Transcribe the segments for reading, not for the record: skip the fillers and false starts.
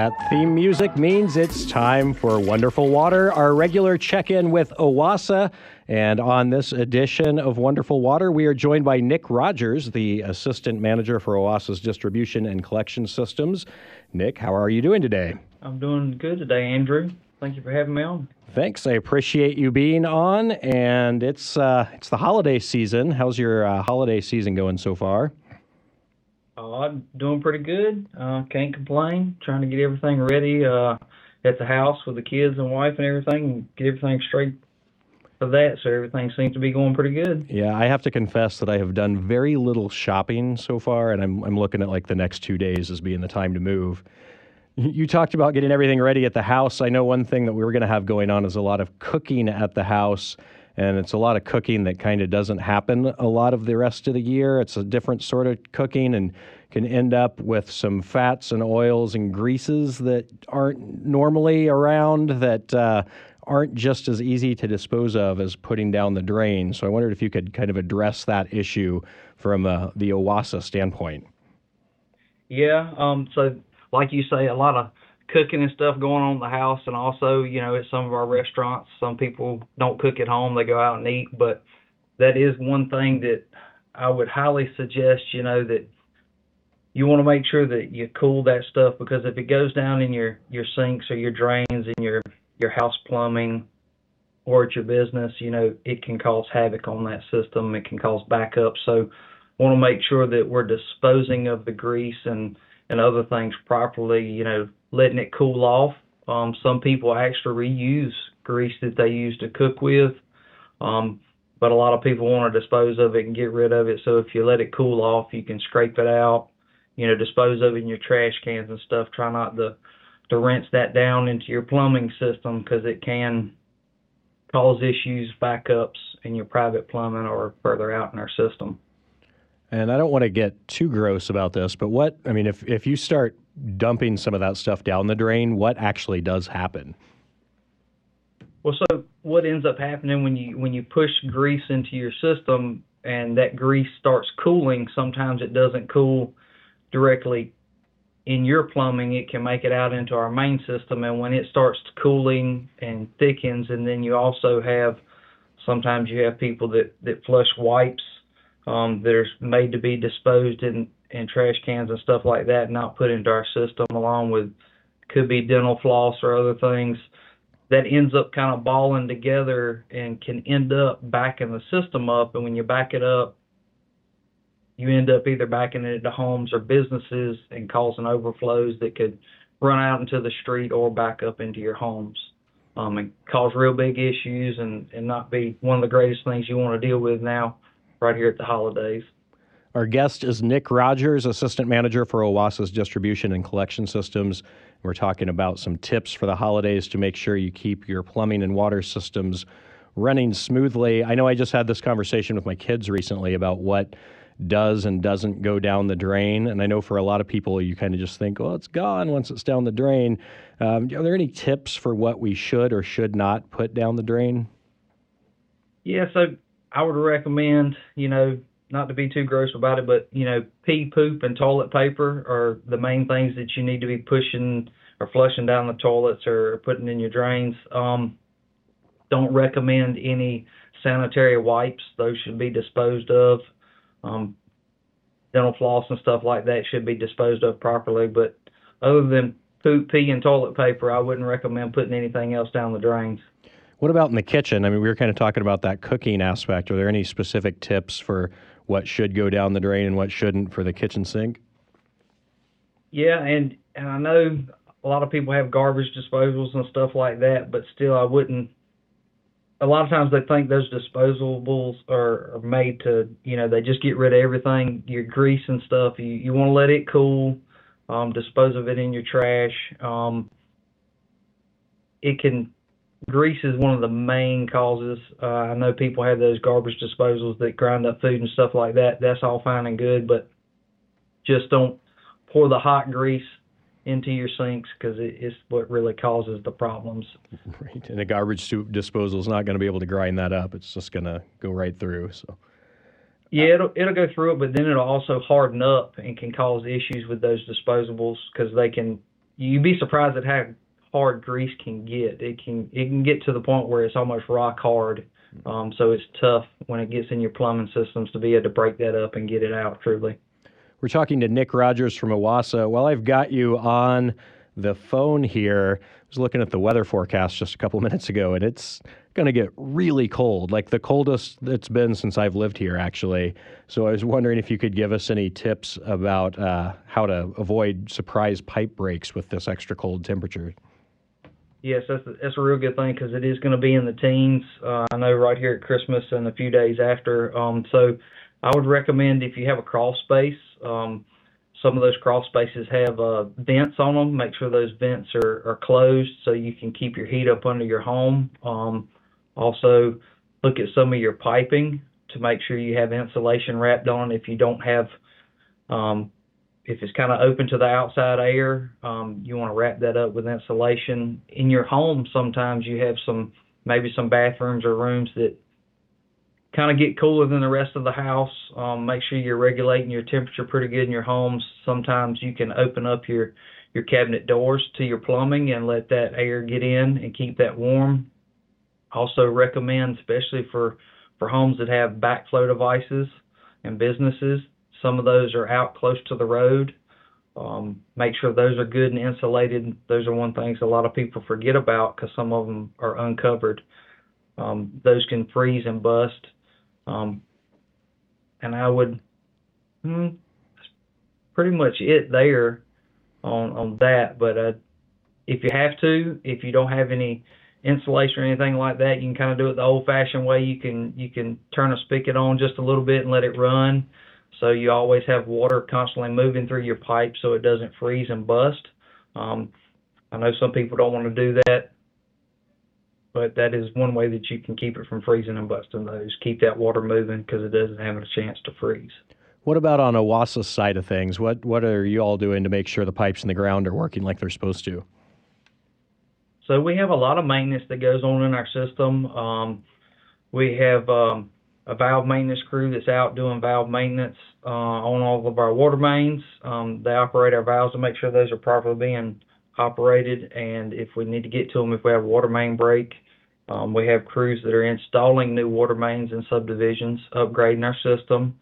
That theme music means it's time for Wonderful Water, our regular check-in with OWASA. And on this edition of Wonderful Water, we are joined by Nick Rogers, the Assistant Manager for OWASA's Distribution and Collection Systems. Nick, how are you doing today? I'm doing good today, Andrew. Thank you for having me on. Thanks. I appreciate you being on. And it's the holiday season. How's your holiday season going so far? I'm doing pretty good. Can't complain. Trying to get everything ready at the house with the kids and wife and everything, and get everything straight for that. So everything seems to be going pretty good. Yeah, I have to confess that I have done very little shopping so far, and I'm looking at like the next 2 days as being the time to move. You talked about getting everything ready at the house. I know one thing that we were going to have going on is a lot of cooking at the house, and it's a lot of cooking that kind of doesn't happen a lot of the rest of the year. It's a different sort of cooking and can end up with some fats and oils and greases that aren't normally around, that aren't just as easy to dispose of as putting down the drain. So I wondered if you could kind of address that issue from the OWASA standpoint. Yeah, so like you say, a lot of cooking and stuff going on in the house, and also, at some of our restaurants, some people don't cook at home, they go out and eat, but that is one thing that I would highly suggest, that you want to make sure that you cool that stuff, because if it goes down in your sinks or your drains in your house plumbing or at your business, it can cause havoc on that system. It can cause backup. So want to make sure that we're disposing of the grease and other things properly, letting it cool off. Some people actually reuse grease that they use to cook with, but a lot of people want to dispose of it and get rid of it. So if you let it cool off, you can scrape it out, dispose of it in your trash cans and stuff. Try not to rinse that down into your plumbing system, because it can cause issues, backups in your private plumbing or further out in our system. And I don't want to get too gross about this, but if you start dumping some of that stuff down the drain, what actually does happen? Well, so what ends up happening when you push grease into your system and that grease starts cooling, sometimes it doesn't cool directly in your plumbing. It can make it out into our main system, and when it starts cooling and thickens, and then you also have, sometimes you have people that flush wipes that are made to be disposed in trash cans and stuff like that, not put into our system, along with, could be dental floss or other things, that ends up kind of balling together and can end up backing the system up. And when you back it up, you end up either backing it into homes or businesses and causing overflows that could run out into the street or back up into your homes, and cause real big issues and not be one of the greatest things you want to deal with now right here at the holidays. Our guest is Nick Rogers, Assistant Manager for OWASA's Distribution and Collection Systems. We're talking about some tips for the holidays to make sure you keep your plumbing and water systems running smoothly. I know I just had this conversation with my kids recently about what does and doesn't go down the drain. And I know for a lot of people, you kind of just think, well, it's gone once it's down the drain. Are there any tips for what we should or should not put down the drain? Yeah, so I would recommend, not to be too gross about it, but, pee, poop, and toilet paper are the main things that you need to be pushing or flushing down the toilets or putting in your drains. Don't recommend any sanitary wipes. Those should be disposed of. Dental floss and stuff like that should be disposed of properly. But other than poop, pee, and toilet paper, I wouldn't recommend putting anything else down the drains. What about in the kitchen? We were kind of talking about that cooking aspect. Are there any specific tips for what should go down the drain and what shouldn't for the kitchen sink? Yeah, and I know a lot of people have garbage disposals and stuff like that, but still I wouldn't. A lot of times they think those disposables are made to, they just get rid of everything, your grease and stuff. You want to let it cool, dispose of it in your trash. Grease is one of the main causes. I know people have those garbage disposals that grind up food and stuff like that. That's all fine and good, but just don't pour the hot grease into your sinks, because it's what really causes the problems. Right, and a garbage disposal is not going to be able to grind that up. It's just going to go right through. So, yeah, it'll go through it, but then it'll also harden up and can cause issues with those disposables, because they can you'd be surprised at how hard grease can get. It can get to the point where it's almost rock hard. So it's tough when it gets in your plumbing systems to be able to break that up and get it out truly. We're talking to Nick Rogers from Owasso. While I've got you on the phone here, I was looking at the weather forecast just a couple of minutes ago, and it's going to get really cold, like the coldest it's been since I've lived here, actually. So I was wondering if you could give us any tips about how to avoid surprise pipe breaks with this extra cold temperature. Yes, that's a real good thing because it is going to be in the teens. I know right here at Christmas and a few days after. So I would recommend if you have a crawl space, some of those crawl spaces have vents on them. Make sure those vents are closed so you can keep your heat up under your home. Also, look at some of your piping to make sure you have insulation wrapped on. If you don't have, if it's kind of open to the outside air, you want to wrap that up with insulation. In your home, sometimes you have maybe some bathrooms or rooms that kind of get cooler than the rest of the house. Make sure you're regulating your temperature pretty good in your homes. Sometimes you can open up your cabinet doors to your plumbing and let that air get in and keep that warm. Also recommend, especially for homes that have backflow devices and businesses, some of those are out close to the road. Make sure those are good and insulated. Those are one things a lot of people forget about because some of them are uncovered. Those can freeze and bust. And I would, that's pretty much it there on that. But if you have to, if you don't have any insulation or anything like that, you can kind of do it the old-fashioned way. You can turn a spigot on just a little bit and let it run, so you always have water constantly moving through your pipe so it doesn't freeze and bust. I know some people don't want to do that, but that is one way that you can keep it from freezing and busting those. Keep that water moving because it doesn't have a chance to freeze. What about on Owasso's side of things? What are you all doing to make sure the pipes in the ground are working like they're supposed to? So we have a lot of maintenance that goes on in our system. We have a valve maintenance crew that's out doing valve maintenance on all of our water mains. They operate our valves to make sure those are properly being operated, and if we need to get to them, if we have a water main break, we have crews that are installing new water mains in subdivisions, upgrading our system.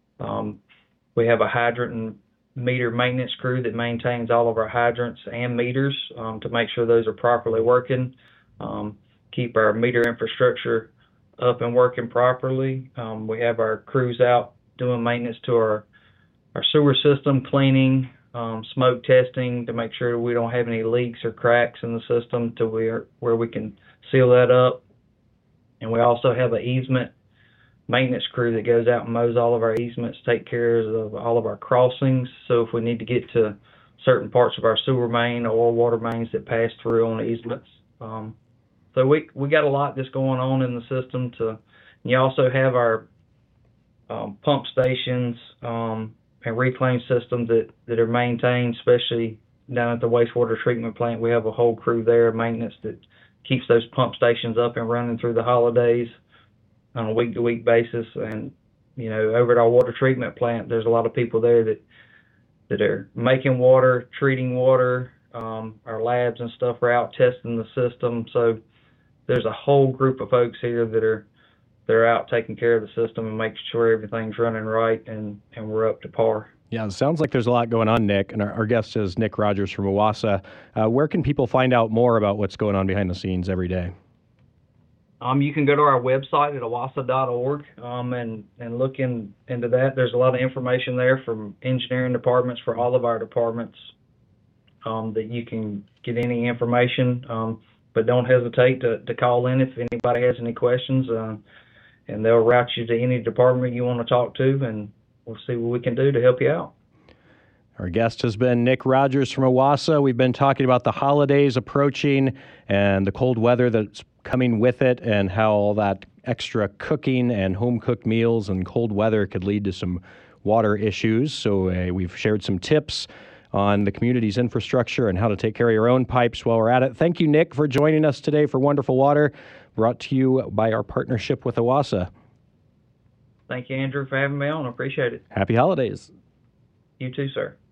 We have a hydrant and meter maintenance crew that maintains all of our hydrants and meters to make sure those are properly working, keep our meter infrastructure up and working properly. We have our crews out doing maintenance to our sewer system, cleaning, smoke testing to make sure we don't have any leaks or cracks in the system to where we can seal that up. And we also have an easement maintenance crew that goes out and mows all of our easements, take care of all of our crossings. So if we need to get to certain parts of our sewer main or water mains that pass through on easements. So we got a lot that's going on in the system. You also have our pump stations and reclaim systems that are maintained, especially down at the wastewater treatment plant. We have a whole crew there, maintenance, that keeps those pump stations up and running through the holidays on a week-to-week basis. And over at our water treatment plant, there's a lot of people there that are making water, treating water. Our labs and stuff are out testing the system. So there's a whole group of folks here that are out taking care of the system and making sure everything's running right and we're up to par. Yeah, it sounds like there's a lot going on, Nick. And our guest is Nick Rogers from Owasso. Where can people find out more about what's going on behind the scenes every day? You can go to our website at owasso.org and look into that. There's a lot of information there from engineering departments for all of our departments that you can get any information. But don't hesitate to call in if anybody has any questions, and they'll route you to any department you want to talk to, and we'll see what we can do to help you out. Our guest has been Nick Rogers from Owasso. We've been talking about the holidays approaching and the cold weather that's coming with it, and how all that extra cooking and home-cooked meals and cold weather could lead to some water issues. So we've shared some tips on the community's infrastructure and how to take care of your own pipes while we're at it. Thank you, Nick, for joining us today for Wonderful Water, brought to you by our partnership with Owasso. Thank you, Andrew, for having me on. I appreciate it. Happy holidays. You too, sir.